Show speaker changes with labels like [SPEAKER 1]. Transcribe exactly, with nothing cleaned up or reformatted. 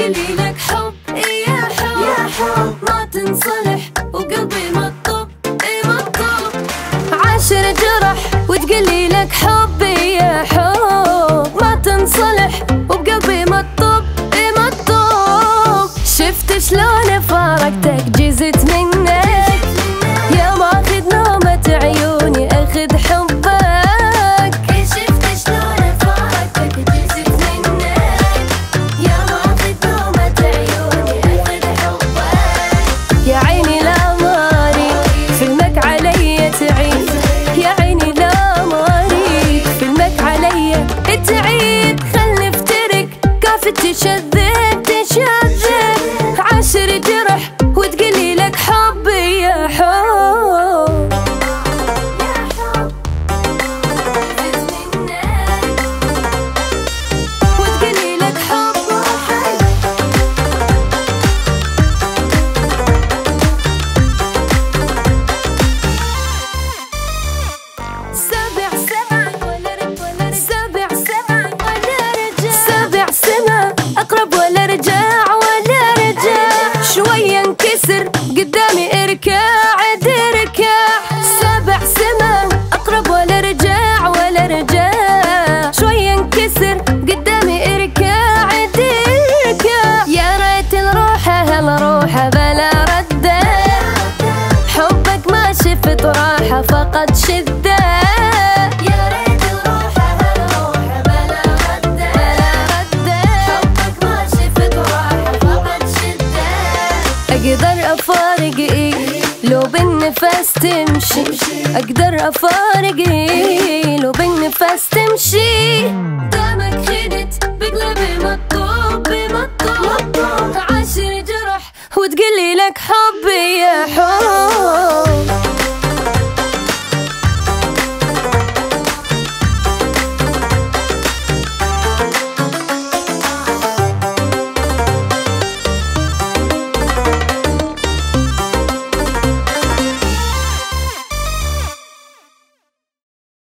[SPEAKER 1] وتقولي لك حب يا حب يا حب ما تنصلح وقلبي مطب اي مطب. عاشر جرح وتقولي لك حب يا حب ما تنصلح وبقلبي مطب اي مطب. شفت شلون فارقتك جزت منك يا ماخذ نومة عيوني اخذ حبك. شفت شلون فارقتك جزت منك يا ماخذ نومة عيوني اخذ حبك. يا عيني لا ماري فيلمك علي تعيد يا عيني لا ماري فيلمك علي تعيد. خلي افترك كافة تشذب تشذب. عاشر جرح وتقولي لك حب يا حب وتقولي لك حب سبع سبع سبع سبع ولا رجع سبع سنة أقرب ولا رجع ولا رجع. شوية انكسر قدامي اركع اركع. سبع سنة أقرب ولا رجع ولا رجع. شوية انكسر قدامي اركع اركع. يا ريت نروحه هالروحه بلا ردة. حبك ما شفت راحة فقد شدة. يا ريت نروحه هالروحه بلا ردة ردة. حبك ما شفت راحة فقد شدة. أقدر أفارق إيه لو بالنفس تمشي. أقدر أفارق إيه لو بالنفس تمشي.